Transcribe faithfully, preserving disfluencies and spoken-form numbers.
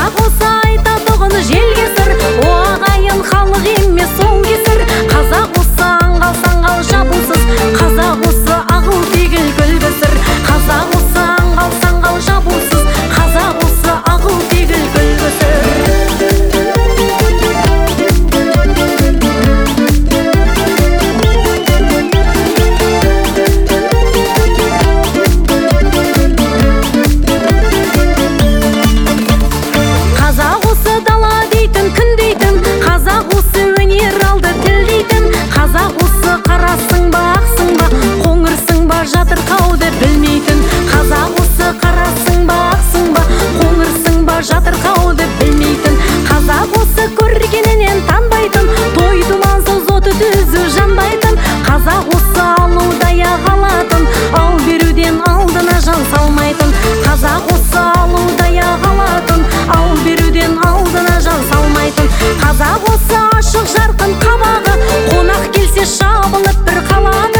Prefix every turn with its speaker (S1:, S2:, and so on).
S1: Қазақ осы айтатұғын желге сыр, о ағайын халық емес сол кесір. Қазақ осы аңғал-саңғал жабусыз, қазақ осы ағыл тегіл күлгісір. Қазақ осы аңғал-саңғал жабусыз, қазақ осы ағыл тегіл күлгісір. Қарасың ба, ақсың ба, қоңырсың ба, жатырқауды білмейтін. Қазақ осы қарасың ба, ақсың ба, қоңырсың ба, жатырқауды білмейтін. Қазақ осы көргенінен танбайтын, той думансыз оты түзу жанбайтын. Қазақ осы алудай ағалатын, ал беруден алдына жан салмайтын. Қазақ осы алудай ағалатын, ал беруден алдына жан салмайтын. Қазақ осы ашық жарқын қабағы, қонақ келсе шабылып бір қалады.